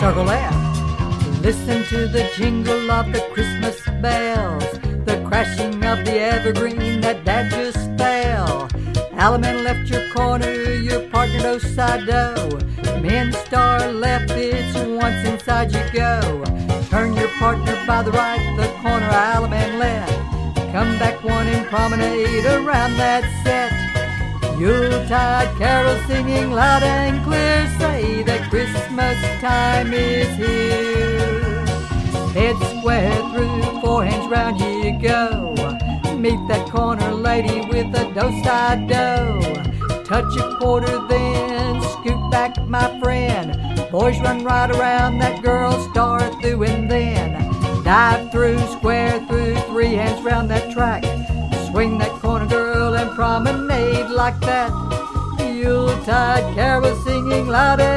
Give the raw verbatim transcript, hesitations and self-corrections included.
circle left. Listen to the jingle of the Christmas bells, the crashing of the evergreen that Dad just fell. Alaman left your corner, your partner no side do. Men star left, it's once inside you go. Turn your partner by the right, the corner Alaman left. Come back one and promenade around that set. Yuletide carol singing loud and clear, say that Christmas time is here. Head square through, four hands round you go. Meet that corner lady with a do-side-do. Touch a quarter then, scoot back my friend. Boys run right around that girl, star through and then. Dive through, square through, three hands round that track. Swing that corner girl and promenade like that. Yuletide carol singing loud and